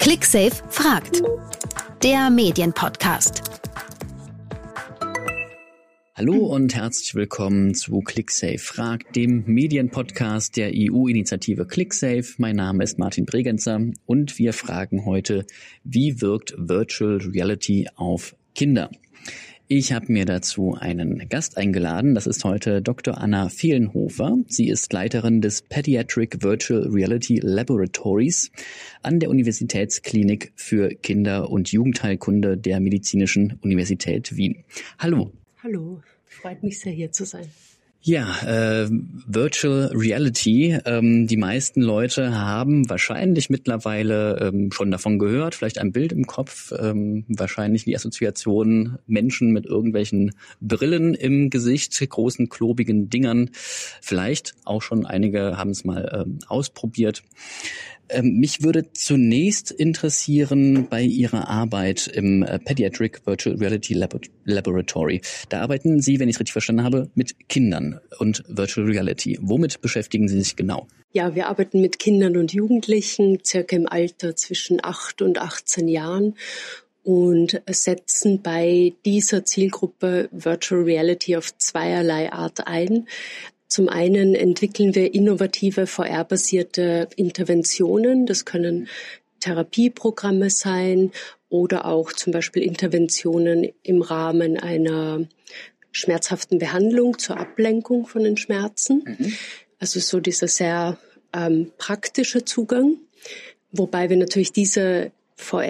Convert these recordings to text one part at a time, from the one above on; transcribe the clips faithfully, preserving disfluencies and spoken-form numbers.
ClickSafe fragt. Der Medienpodcast. Hallo und herzlich willkommen zu ClickSafe fragt, dem Medienpodcast der E U-Initiative ClickSafe. Mein Name ist Martin Bregenzer und wir fragen heute, wie wirkt Virtual Reality auf Kinder? Ich habe mir dazu einen Gast eingeladen. Das ist heute Doktor Anna Fehlenhofer. Sie ist Leiterin des Pediatric Virtual Reality Laboratories an der Universitätsklinik für Kinder- und Jugendheilkunde der Medizinischen Universität Wien. Hallo. Hallo, freut mich sehr, hier zu sein. Ja, äh, Virtual Reality. Ähm, die meisten Leute haben wahrscheinlich mittlerweile ähm, schon davon gehört, vielleicht ein Bild im Kopf, ähm, wahrscheinlich die Assoziation Menschen mit irgendwelchen Brillen im Gesicht, großen, klobigen Dingern. Vielleicht auch schon einige haben es mal ähm, ausprobiert. Ähm, mich würde zunächst interessieren bei Ihrer Arbeit im äh, Pediatric Virtual Reality Lab- Laboratory. Da arbeiten Sie, wenn ich es richtig verstanden habe, mit Kindern und Virtual Reality. Womit beschäftigen Sie sich genau? Ja, wir arbeiten mit Kindern und Jugendlichen, circa im Alter zwischen acht und achtzehn Jahren und setzen bei dieser Zielgruppe Virtual Reality auf zweierlei Art ein. Zum einen entwickeln wir innovative V R-basierte Interventionen. Das können Therapieprogramme sein oder auch zum Beispiel Interventionen im Rahmen einer schmerzhaften Behandlung zur Ablenkung von den Schmerzen. Mhm. Also so dieser sehr ähm, praktische Zugang, wobei wir natürlich diese V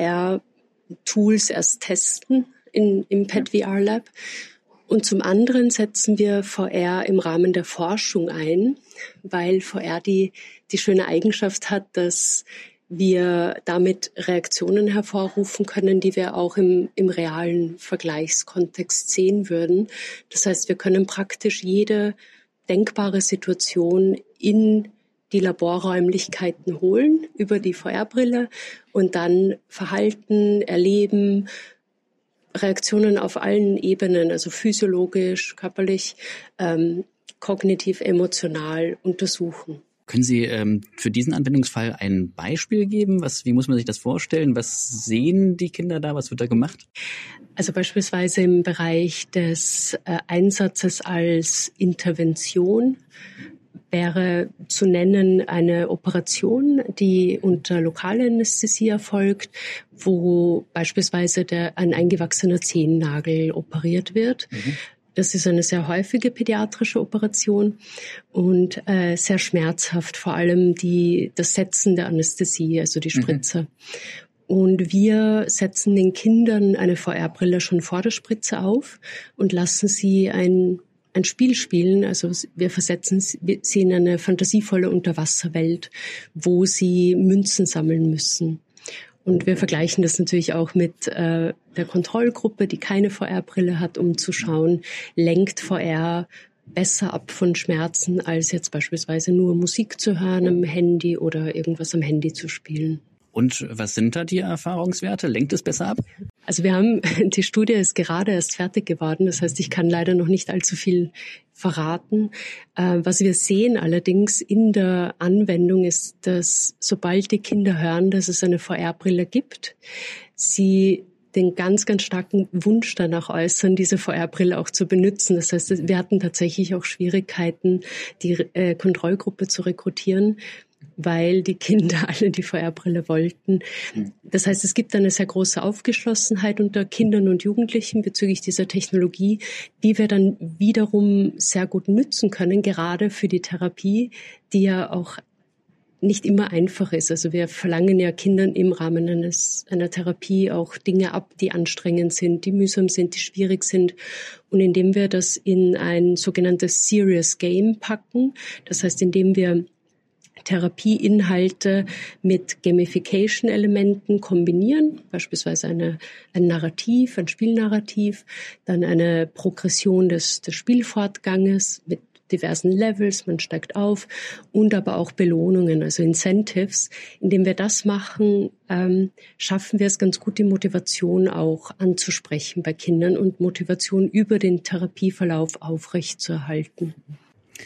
R-Tools erst testen in, im P E D V R Lab. Und zum anderen setzen wir V R im Rahmen der Forschung ein, weil V R die, die schöne Eigenschaft hat, dass wir damit Reaktionen hervorrufen können, die wir auch im, im realen Vergleichskontext sehen würden. Das heißt, wir können praktisch jede denkbare Situation in die Laborräumlichkeiten holen über die V R-Brille und dann Verhalten, Erleben, Reaktionen auf allen Ebenen, also physiologisch, körperlich, ähm, kognitiv, emotional untersuchen. Können Sie ähm, für diesen Anwendungsfall ein Beispiel geben? Was, wie muss man sich das vorstellen? Was sehen die Kinder da? Was wird da gemacht? Also beispielsweise im Bereich des äh, Einsatzes als Intervention wäre zu nennen eine Operation, die unter lokaler Anästhesie erfolgt, wo beispielsweise der, ein eingewachsener Zehennagel operiert wird. Mhm. Das ist eine sehr häufige pädiatrische Operation und äh, sehr schmerzhaft, vor allem die, das Setzen der Anästhesie, also die Spritze. Mhm. Und wir setzen den Kindern eine V R-Brille schon vor der Spritze auf und lassen sie ein ein Spiel spielen. Also wir versetzen sie in eine fantasievolle Unterwasserwelt, wo sie Münzen sammeln müssen. Und wir vergleichen das natürlich auch mit äh, der Kontrollgruppe, die keine V R-Brille hat, um zu schauen, lenkt V R besser ab von Schmerzen, als jetzt beispielsweise nur Musik zu hören am Handy oder irgendwas am Handy zu spielen. Und was sind da die Erfahrungswerte? Lenkt es besser ab? Also wir haben, die Studie ist gerade erst fertig geworden. Das heißt, ich kann leider noch nicht allzu viel verraten. Was wir sehen allerdings in der Anwendung ist, dass sobald die Kinder hören, dass es eine V R-Brille gibt, sie den ganz, ganz starken Wunsch danach äußern, diese V R-Brille auch zu benutzen. Das heißt, wir hatten tatsächlich auch Schwierigkeiten, die äh, Kontrollgruppe zu rekrutieren, weil die Kinder alle die V R-Brille wollten. Das heißt, es gibt eine sehr große Aufgeschlossenheit unter Kindern und Jugendlichen bezüglich dieser Technologie, die wir dann wiederum sehr gut nützen können, gerade für die Therapie, die ja auch nicht immer einfach ist. Also wir verlangen ja Kindern im Rahmen eines, einer Therapie auch Dinge ab, die anstrengend sind, die mühsam sind, die schwierig sind. Und indem wir das in ein sogenanntes Serious Game packen, das heißt, indem wir Therapieinhalte mit Gamification-Elementen kombinieren, beispielsweise eine, ein Narrativ, ein Spielnarrativ, dann eine Progression des, des Spielfortganges mit diversen Levels, man steigt auf und aber auch Belohnungen, also Incentives. Indem wir das machen, ähm, schaffen wir es ganz gut, die Motivation auch anzusprechen bei Kindern und Motivation über den Therapieverlauf aufrechtzuerhalten.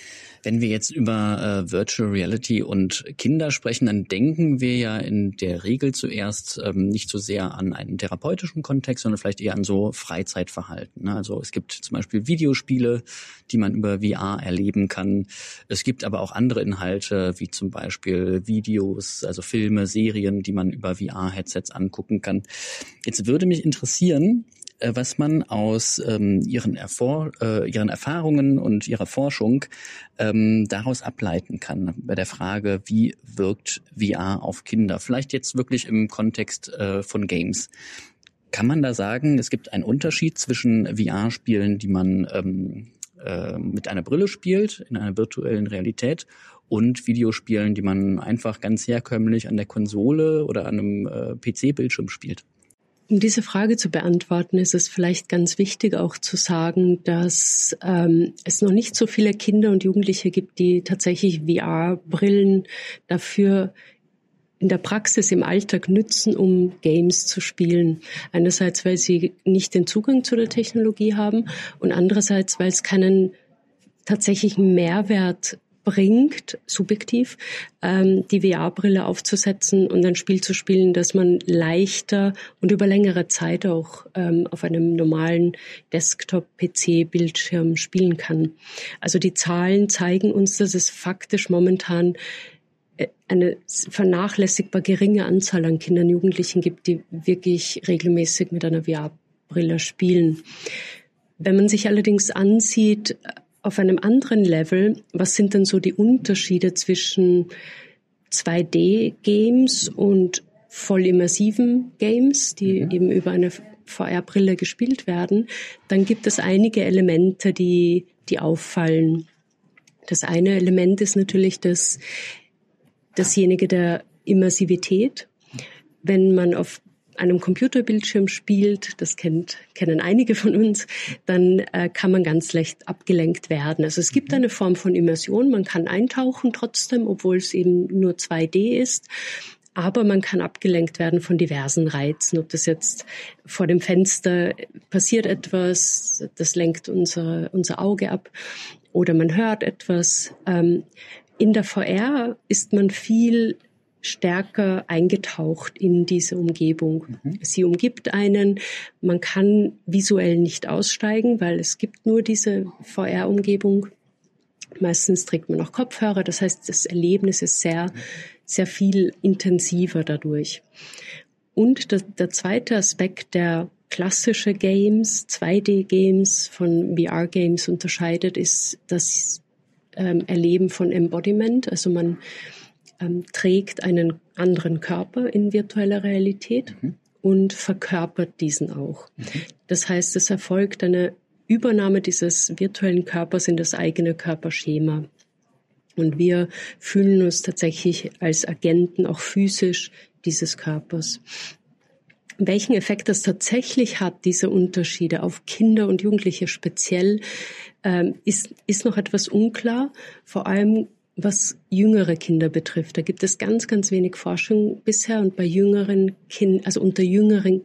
Wenn wir jetzt über äh, Virtual Reality und Kinder sprechen, dann denken wir ja in der Regel zuerst ähm, nicht so sehr an einen therapeutischen Kontext, sondern vielleicht eher an so Freizeitverhalten. Ne? Also es gibt zum Beispiel Videospiele, die man über V R erleben kann. Es gibt aber auch andere Inhalte, wie zum Beispiel Videos, also Filme, Serien, die man über V R-Headsets angucken kann. Jetzt würde mich interessieren, was man aus ähm, ihren, Erfor- äh, ihren Erfahrungen und ihrer Forschung ähm, daraus ableiten kann, bei der Frage, wie wirkt V R auf Kinder? Vielleicht jetzt wirklich im Kontext äh, von Games. Kann man da sagen, es gibt einen Unterschied zwischen V R-Spielen, die man ähm, äh, mit einer Brille spielt, in einer virtuellen Realität, und Videospielen, die man einfach ganz herkömmlich an der Konsole oder an einem äh, P C-Bildschirm spielt? Um diese Frage zu beantworten, ist es vielleicht ganz wichtig auch zu sagen, dass ähm, es noch nicht so viele Kinder und Jugendliche gibt, die tatsächlich V R-Brillen dafür in der Praxis im Alltag nützen, um Games zu spielen. Einerseits, weil sie nicht den Zugang zu der Technologie haben und andererseits, weil es keinen tatsächlichen Mehrwert bringt, subjektiv, ähm, die V R-Brille aufzusetzen und ein Spiel zu spielen, das man leichter und über längere Zeit auch ähm, auf einem normalen Desktop-P C-Bildschirm spielen kann. Also die Zahlen zeigen uns, dass es faktisch momentan eine vernachlässigbar geringe Anzahl an Kindern und Jugendlichen gibt, die wirklich regelmäßig mit einer V R-Brille spielen. Wenn man sich allerdings ansieht, auf einem anderen Level, was sind denn so die Unterschiede zwischen zwei D-Games und voll immersiven Games, die mhm. eben über eine V R-Brille gespielt werden, dann gibt es einige Elemente, die, die auffallen. Das eine Element ist natürlich das, dasjenige der Immersivität. Wenn man auf einem Computerbildschirm spielt, das kennt, kennen einige von uns, dann äh, kann man ganz leicht abgelenkt werden. Also es gibt eine Form von Immersion, man kann eintauchen trotzdem, obwohl es eben nur zwei D ist, aber man kann abgelenkt werden von diversen Reizen. Ob das jetzt vor dem Fenster passiert etwas, das lenkt unser, unser Auge ab, oder man hört etwas. Ähm, in der V R ist man viel stärker eingetaucht in diese Umgebung. Mhm. Sie umgibt einen. Man kann visuell nicht aussteigen, weil es gibt nur diese V R-Umgebung. Meistens trägt man auch Kopfhörer. Das heißt, das Erlebnis ist sehr, sehr viel intensiver dadurch. Und der, der zweite Aspekt, der klassische Games, zwei D-Games von V R-Games unterscheidet, ist das ähm, Erleben von Embodiment. Also man Ähm, trägt einen anderen Körper in virtueller Realität mhm. und verkörpert diesen auch. Mhm. Das heißt, es erfolgt eine Übernahme dieses virtuellen Körpers in das eigene Körperschema. Und wir fühlen uns tatsächlich als Agenten auch physisch dieses Körpers. Welchen Effekt das tatsächlich hat, diese Unterschiede auf Kinder und Jugendliche speziell, ähm, ist, ist noch etwas unklar. Vor allem was jüngere Kinder betrifft. Da gibt es ganz, ganz wenig Forschung bisher, und bei jüngeren Kindern, also unter jüngeren,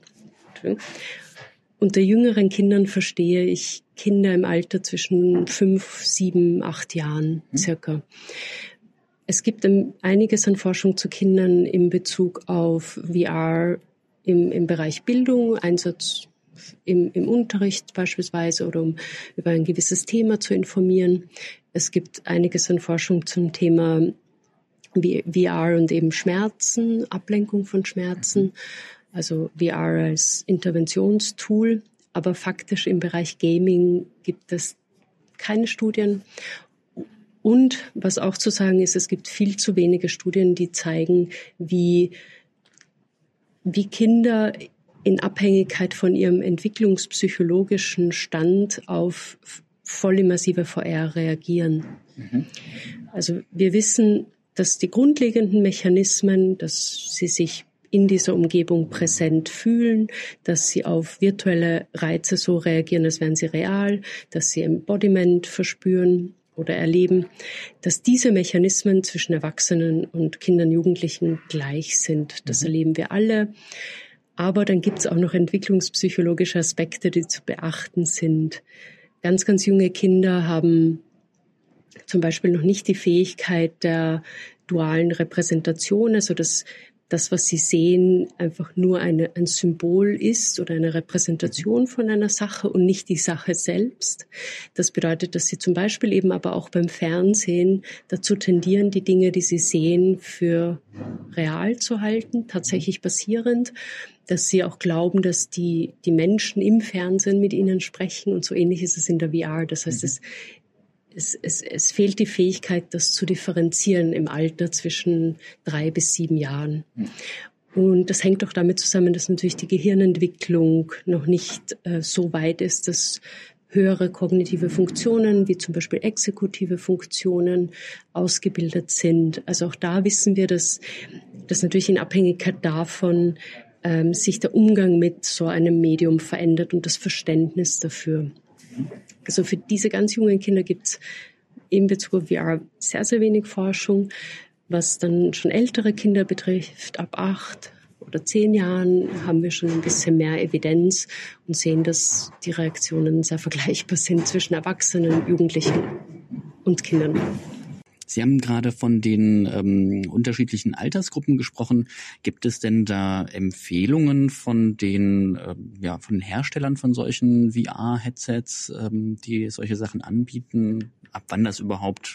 unter jüngeren Kindern verstehe ich Kinder im Alter zwischen fünf, sieben, acht Jahren circa. Es gibt einiges an Forschung zu Kindern in Bezug auf V R im, im Bereich Bildung, Einsatz Im, im Unterricht beispielsweise, oder um über ein gewisses Thema zu informieren. Es gibt einiges an Forschung zum Thema V R und eben Schmerzen, Ablenkung von Schmerzen, also V R als Interventionstool. Aber faktisch im Bereich Gaming gibt es keine Studien. Und was auch zu sagen ist, es gibt viel zu wenige Studien, die zeigen, wie, wie Kinder in Abhängigkeit von ihrem entwicklungspsychologischen Stand auf vollimmersive V R reagieren. Mhm. Also wir wissen, dass die grundlegenden Mechanismen, dass sie sich in dieser Umgebung präsent fühlen, dass sie auf virtuelle Reize so reagieren, als wären sie real, dass sie Embodiment verspüren oder erleben, dass diese Mechanismen zwischen Erwachsenen und Kindern und Jugendlichen gleich sind. Das mhm. erleben wir alle. Aber dann gibt es auch noch zum Beispiel noch nicht die Fähigkeit der dualen Repräsentation, also das das, was Sie sehen, einfach nur eine, ein Symbol ist oder eine Repräsentation von einer Sache und nicht die Sache selbst. Das bedeutet, dass Sie zum Beispiel eben aber auch beim Fernsehen dazu tendieren, die Dinge, die Sie sehen, für real zu halten, tatsächlich basierend, dass Sie auch glauben, dass die, die Menschen im Fernsehen mit Ihnen sprechen und so ähnlich ist es in der V R. Das heißt, es Es, es, es fehlt die Fähigkeit, das zu differenzieren im Alter zwischen drei bis sieben Jahren. Und das hängt auch damit zusammen, dass natürlich die Gehirnentwicklung noch nicht äh, so weit ist, dass höhere kognitive Funktionen, wie zum Beispiel exekutive Funktionen, ausgebildet sind. Also auch da wissen wir, dass, dass natürlich in Abhängigkeit davon ähm, sich der Umgang mit so einem Medium verändert und das Verständnis dafür. Also für diese ganz jungen Kinder gibt es in Bezug auf V R sehr, sehr wenig Forschung. Was dann schon ältere Kinder betrifft, ab acht oder zehn Jahren, haben wir schon ein bisschen mehr Evidenz und sehen, dass die Reaktionen sehr vergleichbar sind zwischen Erwachsenen, Jugendlichen und Kindern. Sie haben gerade von den ähm, unterschiedlichen Altersgruppen gesprochen. Gibt es denn da Empfehlungen von den, ähm, ja, von den Herstellern von solchen V R-Headsets, ähm, die solche Sachen anbieten? Ab wann das überhaupt,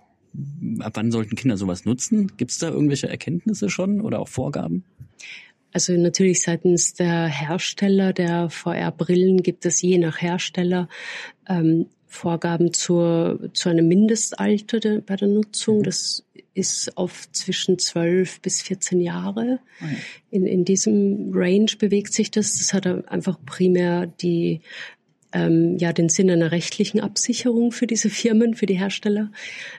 ab wann sollten Kinder sowas nutzen? Gibt es da irgendwelche Erkenntnisse schon oder auch Vorgaben? Also natürlich seitens der Hersteller der V R-Brillen gibt es je nach Hersteller ähm, Vorgaben zur, zu einem Mindestalter de, bei der Nutzung. Das ist oft zwischen zwölf bis vierzehn Jahre. Oh ja. In, in diesem Range bewegt sich das. Das hat einfach primär die, ähm, ja, den Sinn einer rechtlichen Absicherung für diese Firmen, für die Hersteller.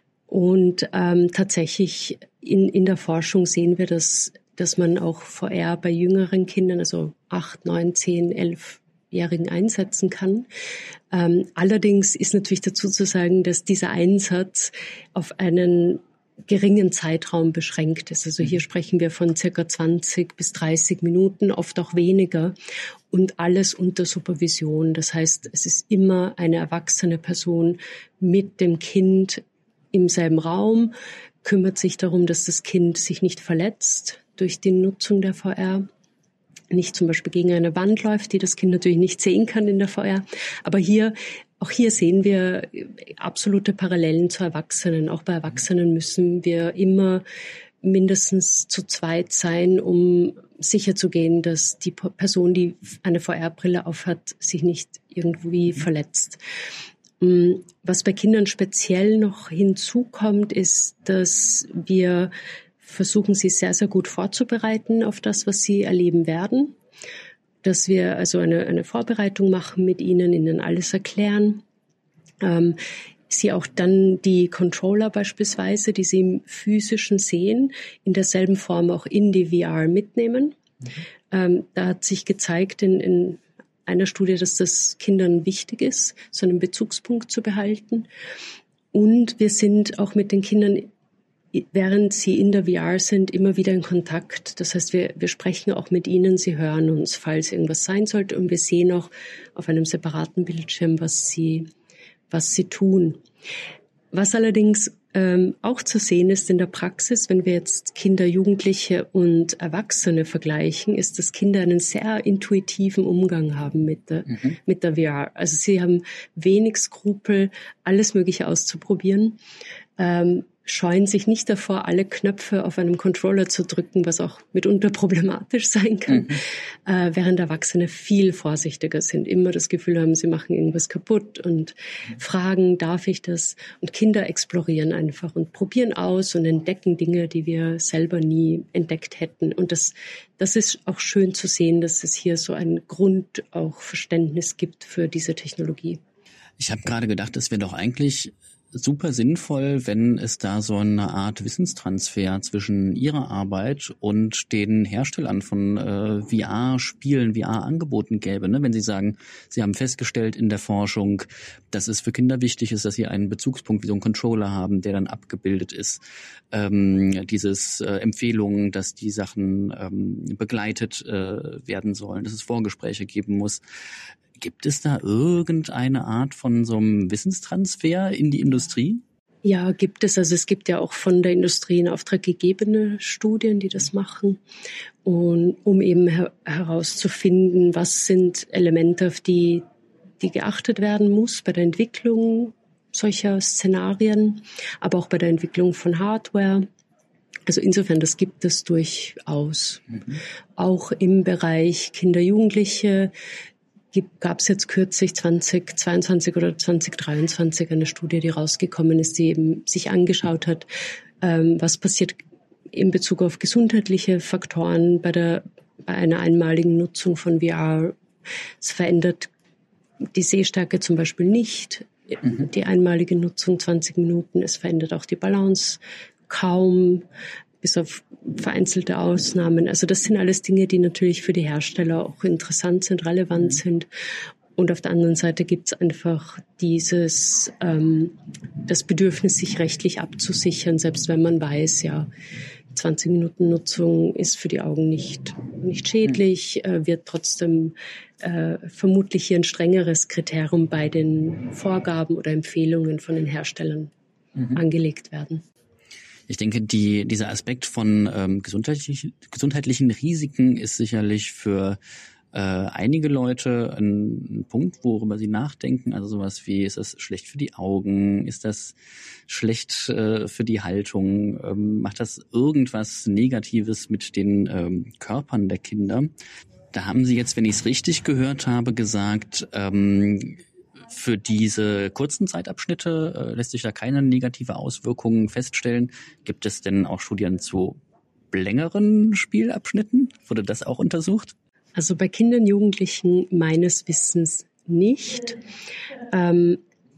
Und ähm, tatsächlich in, in der Forschung sehen wir, dass, dass man auch V R bei jüngeren Kindern, also acht, neun, zehn, elf Jährigen einsetzen kann. Ähm, allerdings ist natürlich dazu zu sagen, dass dieser Einsatz auf einen geringen Zeitraum beschränkt ist. Also hier sprechen wir von circa zwanzig bis dreißig Minuten, oft auch weniger und alles unter Supervision. Das heißt, es ist immer eine erwachsene Person mit dem Kind im selben Raum, kümmert sich darum, dass das Kind sich nicht verletzt durch die Nutzung der V R. Nicht zum Beispiel gegen eine Wand läuft, die das Kind natürlich nicht sehen kann in der V R. Aber hier, auch hier sehen wir absolute Parallelen zu Erwachsenen. Auch bei Erwachsenen müssen wir immer mindestens zu zweit sein, um sicherzugehen, dass die Person, die eine V R-Brille aufhat, sich nicht irgendwie verletzt. Was bei Kindern speziell noch hinzukommt, ist, dass wir versuchen, sie sehr, sehr gut vorzubereiten auf das, was sie erleben werden. Dass wir also eine, eine Vorbereitung machen mit ihnen, ihnen alles erklären. Ähm, sie auch dann die Controller beispielsweise, die sie im Physischen sehen, in derselben Form auch in die V R mitnehmen. Mhm. Ähm, da hat sich gezeigt in, in einer Studie, dass das Kindern wichtig ist, so einen Bezugspunkt zu behalten. Und wir sind auch mit den Kindern, während sie in der V R sind, immer wieder in Kontakt. Das heißt, wir, wir sprechen auch mit ihnen, sie hören uns, falls irgendwas sein sollte. Und wir sehen auch auf einem separaten Bildschirm, was sie, was sie tun. Was allerdings ähm, auch zu sehen ist in der Praxis, wenn wir jetzt Kinder, Jugendliche und Erwachsene vergleichen, ist, dass Kinder einen sehr intuitiven Umgang haben mit der, mhm. mit der V R. Also sie haben wenig Skrupel, alles Mögliche auszuprobieren. Ähm, scheuen sich nicht davor, alle Knöpfe auf einem Controller zu drücken, was auch mitunter problematisch sein kann, mhm. äh, während Erwachsene viel vorsichtiger sind, immer das Gefühl haben, sie machen irgendwas kaputt und mhm. fragen, darf ich das? Und Kinder explorieren einfach und probieren aus und entdecken Dinge, die wir selber nie entdeckt hätten. Und das, das ist auch schön zu sehen, dass es hier so ein Grund auch Verständnis gibt für diese Technologie. Ich habe gerade gedacht, es wäre doch eigentlich super sinnvoll, wenn es da so eine Art Wissenstransfer zwischen Ihrer Arbeit und den Herstellern von äh, V R-Spielen, V R-Angeboten gäbe. Ne? Wenn Sie sagen, Sie haben festgestellt in der Forschung, dass es für Kinder wichtig ist, dass sie einen Bezugspunkt wie so einen Controller haben, der dann abgebildet ist. Ähm, dieses äh, Empfehlungen, dass die Sachen ähm, begleitet äh, werden sollen, dass es Vorgespräche geben muss. Gibt es da irgendeine Art von so einem Wissenstransfer in die Industrie? Ja, gibt es. Also es gibt ja auch von der Industrie in Auftrag gegebene Studien, die das machen. Und um eben her- herauszufinden, was sind Elemente, auf die, die geachtet werden muss bei der Entwicklung solcher Szenarien, aber auch bei der Entwicklung von Hardware. Also insofern, das gibt es durchaus. Mhm. Auch im Bereich Kinder, Jugendliche gab es jetzt kürzlich zwanzig zweiundzwanzig oder zwanzig dreiundzwanzig eine Studie, die rausgekommen ist, die eben sich angeschaut hat, ähm, was passiert in Bezug auf gesundheitliche Faktoren bei der bei einer einmaligen Nutzung von V R. Es verändert die Sehstärke zum Beispiel nicht, mhm. die einmalige Nutzung zwanzig Minuten. Es verändert auch die Balance kaum, bis auf vereinzelte Ausnahmen. Also das sind alles Dinge, die natürlich für die Hersteller auch interessant sind, relevant mhm. sind. Und auf der anderen Seite gibt es einfach dieses ähm, das Bedürfnis, sich rechtlich abzusichern, selbst wenn man weiß, ja, zwanzig Minuten Nutzung ist für die Augen nicht nicht schädlich, äh, wird trotzdem äh, vermutlich hier ein strengeres Kriterium bei den Vorgaben oder Empfehlungen von den Herstellern mhm. angelegt werden. Ich denke, die, dieser Aspekt von ähm, gesundheitlich, gesundheitlichen Risiken ist sicherlich für äh, einige Leute ein, ein Punkt, worüber sie nachdenken. Also sowas wie, ist das schlecht für die Augen? Ist das schlecht äh, für die Haltung? Ähm, macht das irgendwas Negatives mit den ähm, Körpern der Kinder? Da haben Sie jetzt, wenn ich es richtig gehört habe, gesagt, ähm, für diese kurzen Zeitabschnitte äh, lässt sich da keine negative Auswirkungen feststellen. Gibt es denn auch Studien zu längeren Spielabschnitten? Wurde das auch untersucht? Also bei Kindern, Jugendlichen meines Wissens nicht, ähm,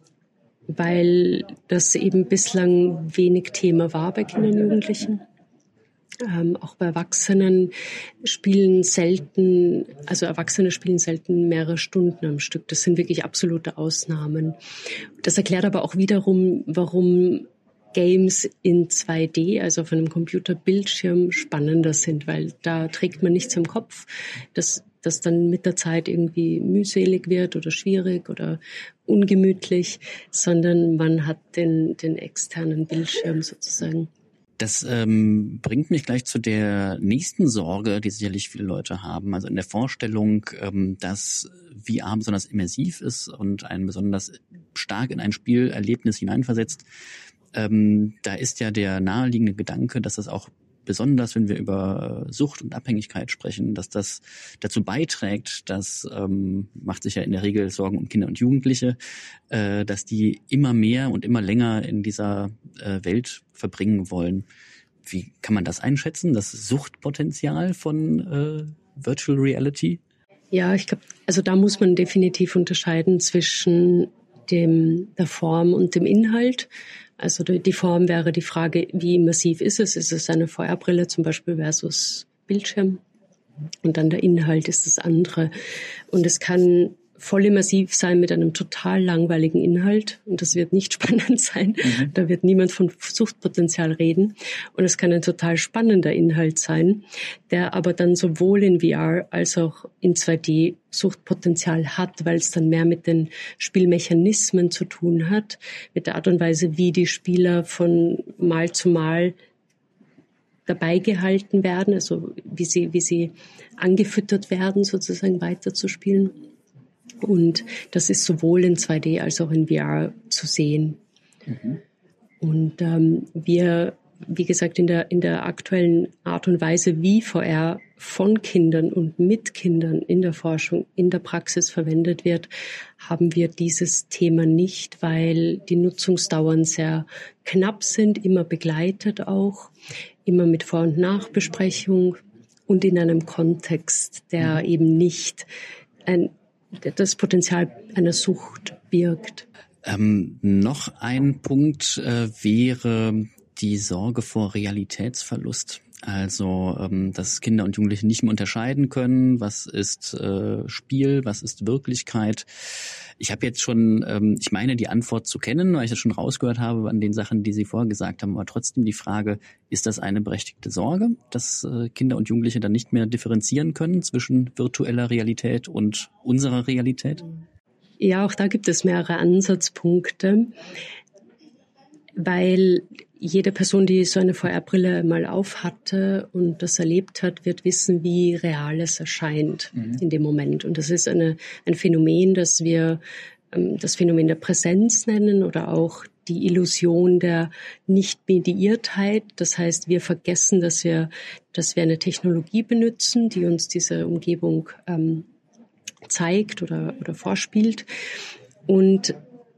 weil das eben bislang wenig Thema war bei Kindern, Jugendlichen. Ähm, auch bei Erwachsenen spielen selten, also Erwachsene spielen selten mehrere Stunden am Stück. Das sind wirklich absolute Ausnahmen. Das erklärt aber auch wiederum, warum Games in zwei D, also auf einem Computerbildschirm, spannender sind, weil da trägt man nichts im Kopf, das, das dann mit der Zeit irgendwie mühselig wird oder schwierig oder ungemütlich, sondern man hat den, den externen Bildschirm sozusagen. Das ähm, bringt mich gleich zu der nächsten Sorge, die sicherlich viele Leute haben. Also in der Vorstellung, ähm, dass V R besonders immersiv ist und einen besonders stark in ein Spielerlebnis hineinversetzt. Ähm, da ist ja der naheliegende Gedanke, dass das auch besonders, wenn wir über Sucht und Abhängigkeit sprechen, dass das dazu beiträgt, dass, ähm, macht sich ja in der Regel Sorgen um Kinder und Jugendliche, äh, dass die immer mehr und immer länger in dieser äh, Welt verbringen wollen. Wie kann man das einschätzen, das Suchtpotenzial von äh, Virtual Reality? Ja, ich glaube, also da muss man definitiv unterscheiden zwischen dem, der Form und dem Inhalt. Also die Form wäre die Frage, wie immersiv ist es? Ist es eine V R-Brille zum Beispiel versus Bildschirm? Und dann der Inhalt ist das andere. Und es kann voll immersiv sein mit einem total langweiligen Inhalt. Und das wird nicht spannend sein. Mhm. Da wird niemand von Suchtpotenzial reden. Und es kann ein total spannender Inhalt sein, der aber dann sowohl in V R als auch in zwei D Suchtpotenzial hat, weil es dann mehr mit den Spielmechanismen zu tun hat, mit der Art und Weise, wie die Spieler von Mal zu Mal dabei gehalten werden, also wie sie, wie sie angefüttert werden, sozusagen weiterzuspielen. Und das ist sowohl in zwei D als auch in V R zu sehen. Mhm. Und ähm, wir, wie gesagt, in der, in der aktuellen Art und Weise, wie V R von Kindern und mit Kindern in der Forschung, in der Praxis verwendet wird, haben wir dieses Thema nicht, weil die Nutzungsdauern sehr knapp sind, immer begleitet auch, immer mit Vor- und Nachbesprechung und in einem Kontext, der mhm. eben nicht ein das Potenzial einer Sucht birgt. Ähm, noch ein Punkt äh, wäre die Sorge vor Realitätsverlust. Also, ähm, dass Kinder und Jugendliche nicht mehr unterscheiden können, was ist äh, Spiel, was ist Wirklichkeit. Ich habe jetzt schon, ähm, ich meine, die Antwort zu kennen, weil ich das schon rausgehört habe an den Sachen, die Sie vorher gesagt haben, aber trotzdem die Frage, ist das eine berechtigte Sorge, dass äh, Kinder und Jugendliche dann nicht mehr differenzieren können zwischen virtueller Realität und unserer Realität? Ja, auch da gibt es mehrere Ansatzpunkte. weil jede Person, die so eine V R-Brille mal auf hatte und das erlebt hat, wird wissen, wie real es erscheint mhm. in dem Moment. Und das ist eine, ein Phänomen, das wir ähm, das Phänomen der Präsenz nennen oder auch die Illusion der Nicht-Mediiertheit. Das heißt, wir vergessen, dass wir, dass wir eine Technologie benutzen, die uns diese Umgebung ähm, zeigt oder, oder vorspielt. Und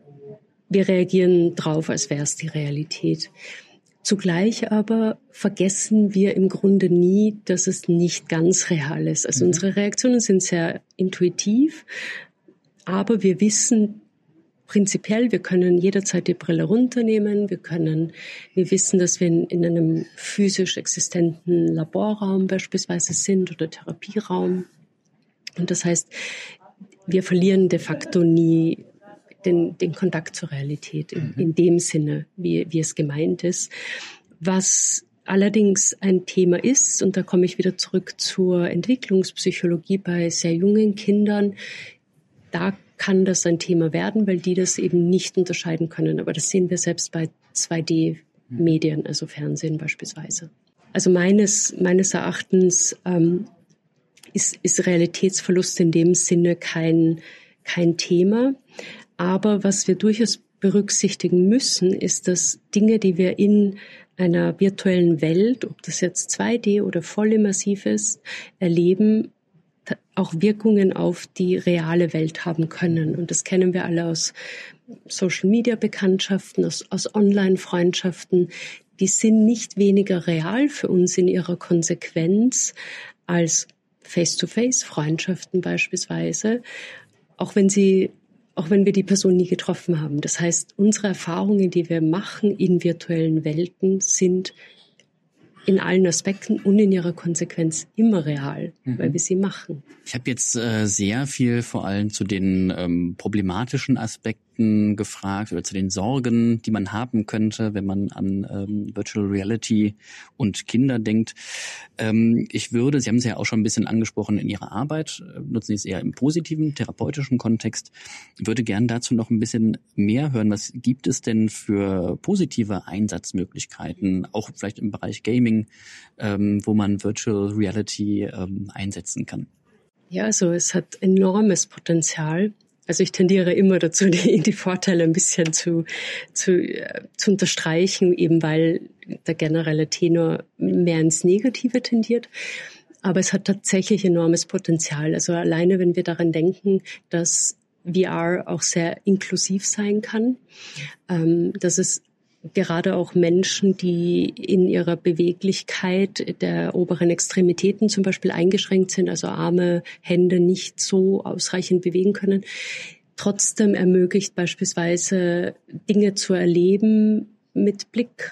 wir reagieren drauf, als wäre es die Realität. Zugleich aber vergessen wir im Grunde nie, dass es nicht ganz real ist. Also mhm. unsere Reaktionen sind sehr intuitiv, aber wir wissen prinzipiell, wir können jederzeit die Brille runternehmen. Wir können, wir wissen, dass wir in, in einem physisch existenten Laborraum beispielsweise sind oder Therapieraum. Und das heißt, wir verlieren de facto nie Den, den Kontakt zur Realität in, in dem Sinne, wie, wie es gemeint ist. Was allerdings ein Thema ist, und da komme ich wieder zurück zur Entwicklungspsychologie bei sehr jungen Kindern, da kann das ein Thema werden, weil die das eben nicht unterscheiden können. Aber das sehen wir selbst bei zwei D-Medien, also Fernsehen beispielsweise. Also meines, meines Erachtens ähm, ist, ist Realitätsverlust in dem Sinne kein, kein Thema. Aber was wir durchaus berücksichtigen müssen, ist, dass Dinge, die wir in einer virtuellen Welt, ob das jetzt zwei D oder voll immersiv ist, erleben, auch Wirkungen auf die reale Welt haben können. Und das kennen wir alle aus Social-Media-Bekanntschaften, aus, aus Online-Freundschaften. Die sind nicht weniger real für uns in ihrer Konsequenz als Face-to-Face-Freundschaften beispielsweise, auch wenn sie auch wenn wir die Person nie getroffen haben. Das heißt, unsere Erfahrungen, die wir machen in virtuellen Welten, sind in allen Aspekten und in ihrer Konsequenz immer real, mhm. weil wir sie machen. Ich habe jetzt äh, sehr viel vor allem zu den ähm, problematischen Aspekten gefragt oder zu den Sorgen, die man haben könnte, wenn man an ähm, Virtual Reality und Kinder denkt. Ähm, ich würde, Sie haben es ja auch schon ein bisschen angesprochen in Ihrer Arbeit, nutzen Sie es eher im positiven, therapeutischen Kontext, würde gern dazu noch ein bisschen mehr hören. Was gibt es denn für positive Einsatzmöglichkeiten, auch vielleicht im Bereich Gaming, ähm, wo man Virtual Reality ähm, einsetzen kann? Ja, also es hat enormes Potenzial. Also ich tendiere immer dazu, die, die Vorteile ein bisschen zu, zu, äh, zu unterstreichen, eben weil der generelle Tenor mehr ins Negative tendiert. Aber es hat tatsächlich enormes Potenzial. Also alleine, wenn wir daran denken, dass V R auch sehr inklusiv sein kann, ähm, dass es gerade auch Menschen, die in ihrer Beweglichkeit der oberen Extremitäten zum Beispiel eingeschränkt sind, also Arme, Hände nicht so ausreichend bewegen können, trotzdem ermöglicht beispielsweise Dinge zu erleben mit Blick,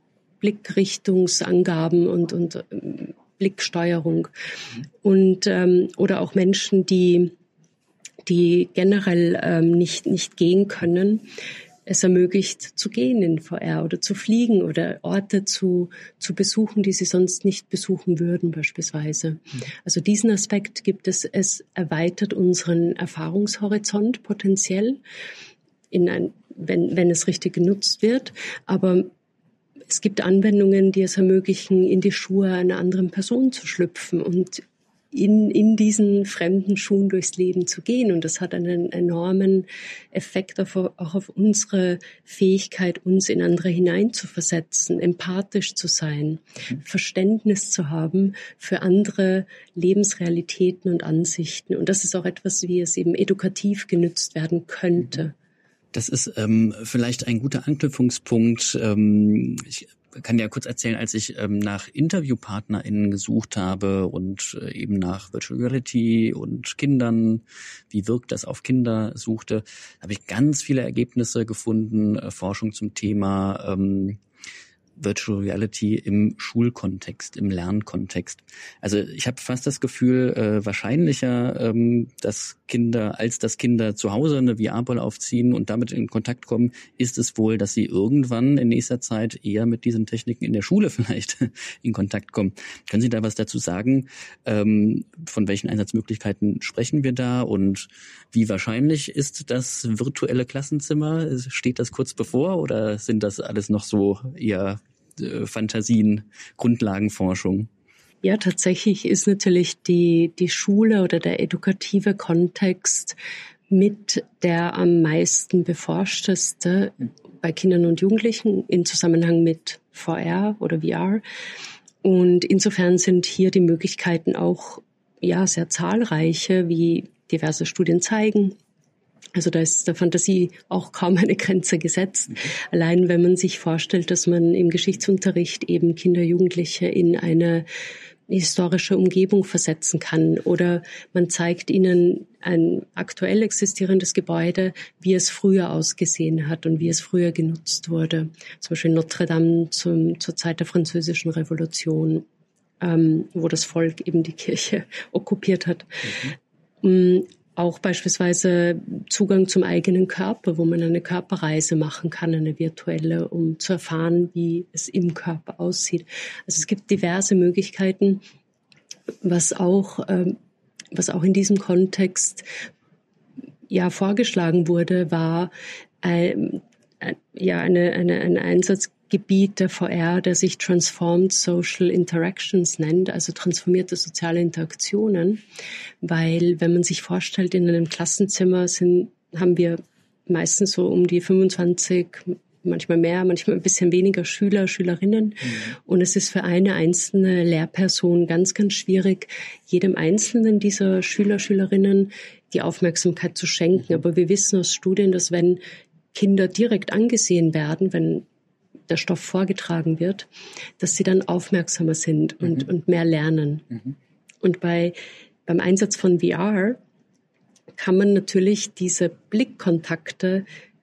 Blickrichtungsangaben und, und Blicksteuerung. Und, ähm, oder auch Menschen, die, die generell ähm, nicht, nicht gehen können, es ermöglicht zu gehen in V R oder zu fliegen oder Orte zu, zu besuchen, die sie sonst nicht besuchen würden beispielsweise. Mhm. Also diesen Aspekt gibt es. Es erweitert unseren Erfahrungshorizont potenziell, in ein, wenn, wenn es richtig genutzt wird. Aber es gibt Anwendungen, die es ermöglichen, in die Schuhe einer anderen Person zu schlüpfen und in, in diesen fremden Schuhen durchs Leben zu gehen. Und das hat einen enormen Effekt auf, auch auf unsere Fähigkeit, uns in andere hineinzuversetzen, empathisch zu sein, mhm. Verständnis zu haben für andere Lebensrealitäten und Ansichten. Und das ist auch etwas, wie es eben edukativ genutzt werden könnte. Das ist ähm, vielleicht ein guter Anknüpfungspunkt. Ähm, ich kann ja kurz erzählen, als ich ähm, nach InterviewpartnerInnen gesucht habe und äh, eben nach Virtual Reality und Kindern, wie wirkt das auf Kinder, suchte, habe ich ganz viele Ergebnisse gefunden, äh, Forschung zum Thema ähm, Virtual Reality im Schulkontext, im Lernkontext. Also ich habe fast das Gefühl, äh, wahrscheinlicher, ähm, dass Kinder, als dass Kinder zu Hause eine V R-Brille aufziehen und damit in Kontakt kommen, ist es wohl, dass sie irgendwann in nächster Zeit eher mit diesen Techniken in der Schule vielleicht in Kontakt kommen. Können Sie da was dazu sagen? Ähm, von welchen Einsatzmöglichkeiten sprechen wir da und wie wahrscheinlich ist das virtuelle Klassenzimmer? Steht das kurz bevor oder sind das alles noch so eher äh, Fantasien, Grundlagenforschung? Ja, tatsächlich ist natürlich die, die Schule oder der edukative Kontext mit der am meisten beforschteste bei Kindern und Jugendlichen in Zusammenhang mit V R oder V R. Und insofern sind hier die Möglichkeiten auch ja sehr zahlreiche, wie diverse Studien zeigen. Also da ist der Fantasie auch kaum eine Grenze gesetzt. Mhm. Allein wenn man sich vorstellt, dass man im Geschichtsunterricht eben Kinder, Jugendliche in eine historische Umgebung versetzen kann oder man zeigt ihnen ein aktuell existierendes Gebäude, wie es früher ausgesehen hat und wie es früher genutzt wurde. Zum Beispiel Notre Dame zum, zur Zeit der Französischen Revolution, ähm, wo das Volk eben die Kirche okkupiert hat. Mhm. Auch beispielsweise Zugang zum eigenen Körper, wo man eine Körperreise machen kann, eine virtuelle, um zu erfahren, wie es im Körper aussieht. Also es gibt diverse Möglichkeiten, was auch, ähm, was auch in diesem Kontext ja vorgeschlagen wurde, war ein, ein, ja eine, eine, ein Einsatzgebiet der V R, der sich Transformed Social Interactions nennt, also transformierte soziale Interaktionen. Weil wenn man sich vorstellt, in einem Klassenzimmer sind, haben wir meistens so um die fünfundzwanzig, manchmal mehr, manchmal ein bisschen weniger Schüler, Schülerinnen. Mhm. Und es ist für eine einzelne Lehrperson ganz, ganz schwierig, jedem einzelnen dieser Schüler, Schülerinnen die Aufmerksamkeit zu schenken. Mhm. Aber wir wissen aus Studien, dass wenn Kinder direkt angesehen werden, wenn der Stoff vorgetragen wird, dass sie dann aufmerksamer sind und, mhm. und mehr lernen. Mhm. Und bei Beim Einsatz von V R kann man natürlich diese Blickkontakte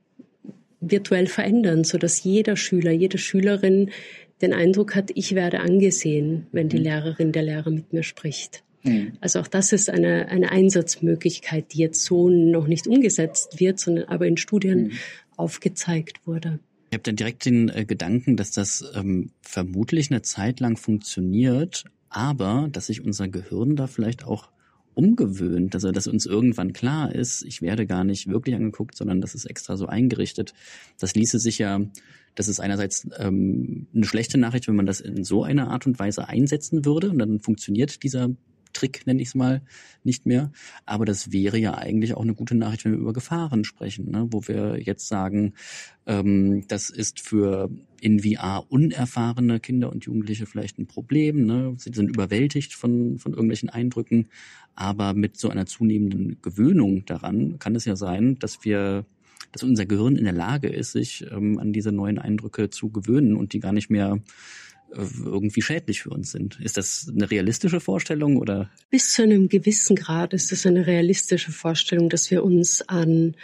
virtuell verändern, sodass jeder Schüler, jede Schülerin den Eindruck hat, ich werde angesehen, wenn die Lehrerin, der Lehrer mit mir spricht. Mhm. Also auch das ist eine, eine Einsatzmöglichkeit, die jetzt so noch nicht umgesetzt wird, sondern aber in Studien mhm. aufgezeigt wurde. Ich habe dann direkt den äh, Gedanken, dass das ähm, vermutlich eine Zeit lang funktioniert, aber dass sich unser Gehirn da vielleicht auch umgewöhnt, also dass uns irgendwann klar ist, ich werde gar nicht wirklich angeguckt, sondern das ist extra so eingerichtet. Das ließe sich ja, das ist einerseits ähm, eine schlechte Nachricht, wenn man das in so einer Art und Weise einsetzen würde und dann funktioniert dieser Trick, nenne ich es mal, nicht mehr. Aber das wäre ja eigentlich auch eine gute Nachricht, wenn wir über Gefahren sprechen, ne? Wo wir jetzt sagen, ähm, das ist für in V R unerfahrene Kinder und Jugendliche vielleicht ein Problem, ne? Sie sind überwältigt von, von irgendwelchen Eindrücken. Aber mit so einer zunehmenden Gewöhnung daran kann es ja sein, dass wir, dass unser Gehirn in der Lage ist, sich ähm, an diese neuen Eindrücke zu gewöhnen und die gar nicht mehr irgendwie schädlich für uns sind. Ist das eine realistische Vorstellung oder? Bis zu einem gewissen Grad ist es eine realistische Vorstellung, dass wir uns an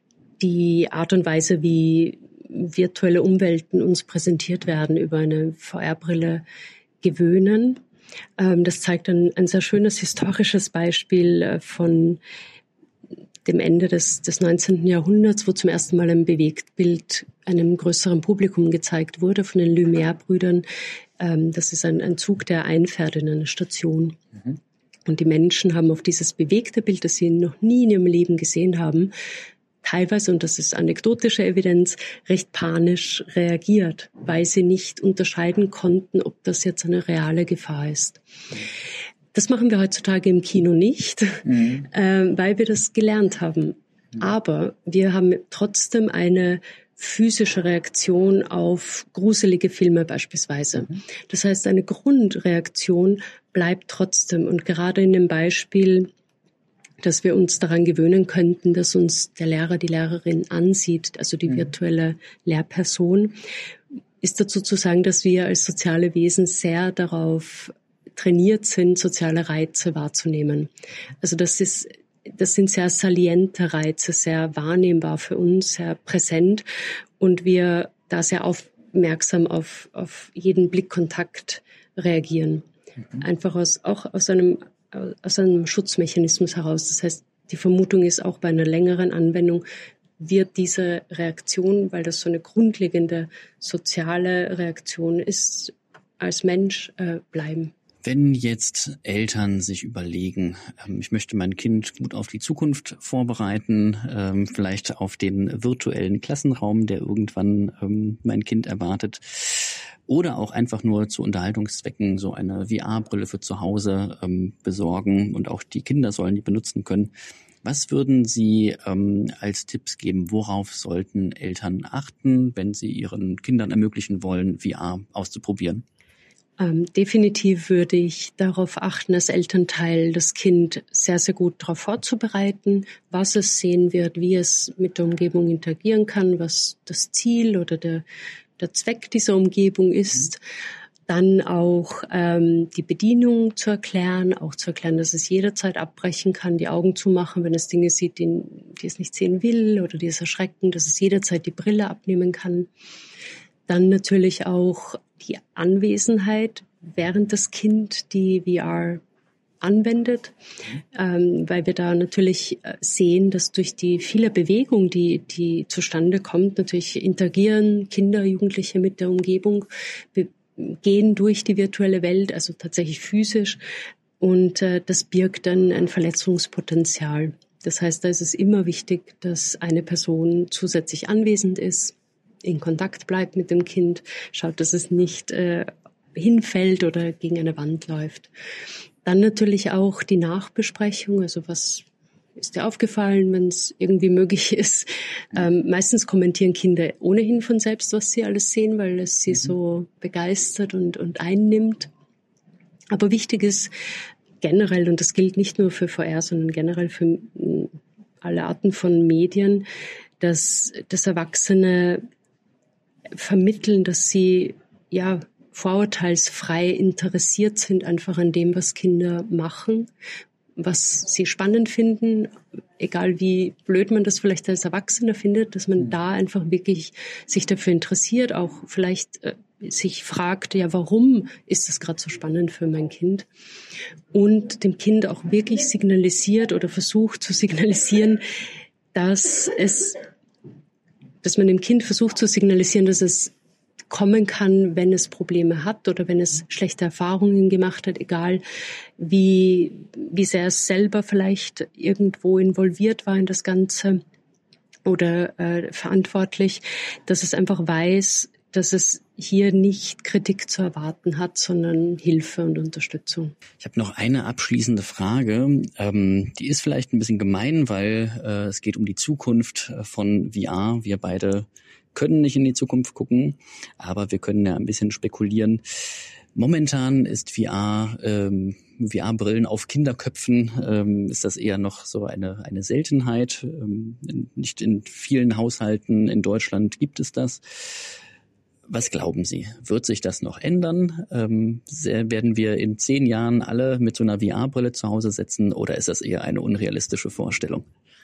die Art und Weise, wie virtuelle Umwelten uns präsentiert werden, über eine V R-Brille gewöhnen. Das zeigt ein, ein sehr schönes historisches Beispiel von dem Ende des, des neunzehnten Jahrhunderts, wo zum ersten Mal ein Bewegtbild einem größeren Publikum gezeigt wurde von den Lumière-Brüdern. Ähm, das ist ein, ein Zug, der einfährt in eine Station. Mhm. Und die Menschen haben auf dieses bewegte Bild, das sie noch nie in ihrem Leben gesehen haben, teilweise, und das ist anekdotische Evidenz, recht panisch reagiert, weil sie nicht unterscheiden konnten, ob das jetzt eine reale Gefahr ist. Das machen wir heutzutage im Kino nicht, mhm. äh, weil wir das gelernt haben. Mhm. Aber wir haben trotzdem eine physische Reaktion auf gruselige Filme beispielsweise. Mhm. Das heißt, eine Grundreaktion bleibt trotzdem. Und gerade in dem Beispiel, dass wir uns daran gewöhnen könnten, dass uns der Lehrer, die Lehrerin ansieht, also die mhm. virtuelle Lehrperson, ist dazu zu sagen, dass wir als soziale Wesen sehr darauf trainiert sind, soziale Reize wahrzunehmen. Also das ist, das sind sehr saliente Reize, sehr wahrnehmbar für uns, sehr präsent und wir da sehr auf, aufmerksam auf, auf jeden Blickkontakt reagieren. Mhm. Einfach aus, auch aus einem, aus einem Schutzmechanismus heraus. Das heißt, die Vermutung ist auch bei einer längeren Anwendung, wird diese Reaktion, weil das so eine grundlegende soziale Reaktion ist, als Mensch äh, bleiben. Wenn jetzt Eltern sich überlegen, ähm, ich möchte mein Kind gut auf die Zukunft vorbereiten, ähm, vielleicht auf den virtuellen Klassenraum, der irgendwann ähm, mein Kind erwartet, oder auch einfach nur zu Unterhaltungszwecken so eine V R-Brille für zu Hause ähm, besorgen und auch die Kinder sollen die benutzen können. Was würden Sie ähm, als Tipps geben? Worauf sollten Eltern achten, wenn sie ihren Kindern ermöglichen wollen, V R auszuprobieren? Ähm, definitiv würde ich darauf achten, als Elternteil das Kind sehr, sehr gut darauf vorzubereiten, was es sehen wird, wie es mit der Umgebung interagieren kann, was das Ziel oder der, der Zweck dieser Umgebung ist. Dann auch ähm, die Bedienung zu erklären, auch zu erklären, dass es jederzeit abbrechen kann, die Augen zumachen, wenn es Dinge sieht, die, die es nicht sehen will oder die es erschrecken, dass es jederzeit die Brille abnehmen kann. Dann natürlich auch die Anwesenheit, während das Kind die V R anwendet, ähm, weil wir da natürlich sehen, dass durch die viele Bewegung, die, die zustande kommt, natürlich interagieren Kinder, Jugendliche mit der Umgebung, be- gehen durch die virtuelle Welt, also tatsächlich physisch, und äh, das birgt dann ein Verletzungspotenzial. Das heißt, da ist es immer wichtig, dass eine Person zusätzlich anwesend ist, in Kontakt bleibt mit dem Kind, schaut, dass es nicht äh, hinfällt oder gegen eine Wand läuft. Dann natürlich auch die Nachbesprechung, also was ist dir aufgefallen, wenn es irgendwie möglich ist. Ähm, meistens kommentieren Kinder ohnehin von selbst, was sie alles sehen, weil es sie so begeistert und, und einnimmt. Aber wichtig ist generell, und das gilt nicht nur für V R, sondern generell für alle Arten von Medien, dass, dass Erwachsene vermitteln, dass sie ja vorurteilsfrei interessiert sind einfach an dem, was Kinder machen, was sie spannend finden, egal wie blöd man das vielleicht als Erwachsener findet, dass man da einfach wirklich sich dafür interessiert, auch vielleicht äh, sich fragt, ja, warum ist das gerade so spannend für mein Kind? Und dem Kind auch wirklich signalisiert oder versucht zu signalisieren, dass es dass man dem Kind versucht zu signalisieren, dass es kommen kann, wenn es Probleme hat oder wenn es schlechte Erfahrungen gemacht hat, egal wie, wie sehr es selber vielleicht irgendwo involviert war in das Ganze oder äh, verantwortlich, dass es einfach weiß, dass es hier nicht Kritik zu erwarten hat, sondern Hilfe und Unterstützung. Ich habe noch eine abschließende Frage. Ähm, die ist vielleicht ein bisschen gemein, weil äh, es geht um die Zukunft von V R. Wir beide können nicht in die Zukunft gucken, aber wir können ja ein bisschen spekulieren. Momentan ist V R, ähm, V R-Brillen auf Kinderköpfen, ähm, ist das eher noch so eine, eine Seltenheit. Ähm, nicht in vielen Haushalten in Deutschland gibt es das. Was glauben Sie? Wird sich das noch ändern? Ähm, werden wir in zehn Jahren alle mit so einer V R-Brille zu Hause sitzen oder ist das eher eine unrealistische Vorstellung?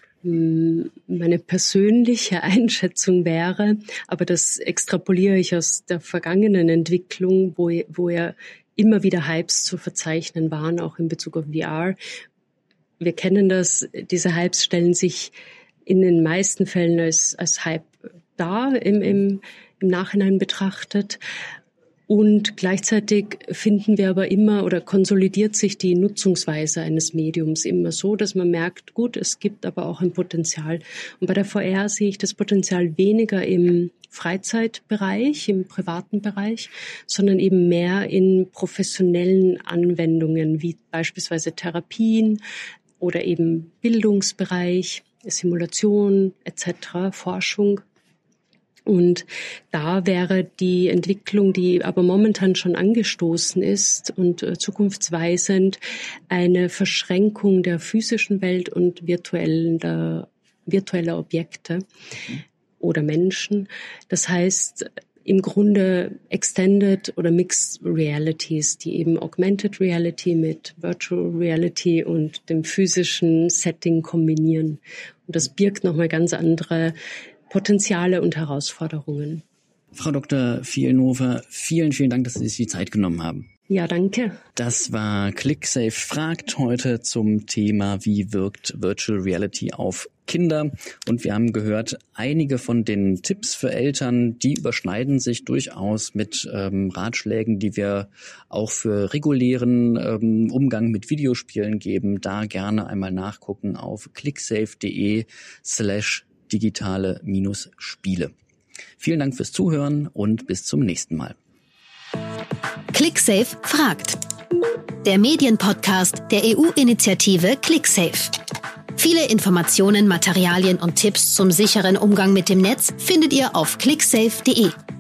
Meine persönliche Einschätzung wäre, aber das extrapoliere ich aus der vergangenen Entwicklung, wo, wo ja immer wieder Hypes zu verzeichnen waren, auch in Bezug auf V R. Wir kennen das, diese Hypes stellen sich in den meisten Fällen als, als Hype dar, im, im, im Nachhinein betrachtet. Und gleichzeitig finden wir aber immer oder konsolidiert sich die Nutzungsweise eines Mediums immer so, dass man merkt, gut, es gibt aber auch ein Potenzial. Und bei der V R sehe ich das Potenzial weniger im Freizeitbereich, im privaten Bereich, sondern eben mehr in professionellen Anwendungen, wie beispielsweise Therapien oder eben Bildungsbereich, Simulation et cetera, Forschung. Und da wäre die Entwicklung, die aber momentan schon angestoßen ist und äh, zukunftsweisend, eine Verschränkung der physischen Welt und virtuellen, der, virtueller Objekte oder Menschen. Das heißt, im Grunde Extended oder Mixed Realities, die eben Augmented Reality mit Virtual Reality und dem physischen Setting kombinieren. Und das birgt nochmal ganz andere Potenziale und Herausforderungen. Frau Doktor Vielenhofer, vielen, vielen Dank, dass Sie sich die Zeit genommen haben. Ja, danke. Das war ClickSafe fragt heute zum Thema, wie wirkt Virtual Reality auf Kinder? Und wir haben gehört, einige von den Tipps für Eltern, die überschneiden sich durchaus mit ähm, Ratschlägen, die wir auch für regulären ähm, Umgang mit Videospielen geben. Da gerne einmal nachgucken auf clicksafe.de slash digitale minus Spiele. Vielen Dank fürs Zuhören und bis zum nächsten Mal. ClickSafe fragt. Der Medienpodcast der E U-Initiative ClickSafe. Viele Informationen, Materialien und Tipps zum sicheren Umgang mit dem Netz findet ihr auf clicksafe punkt de.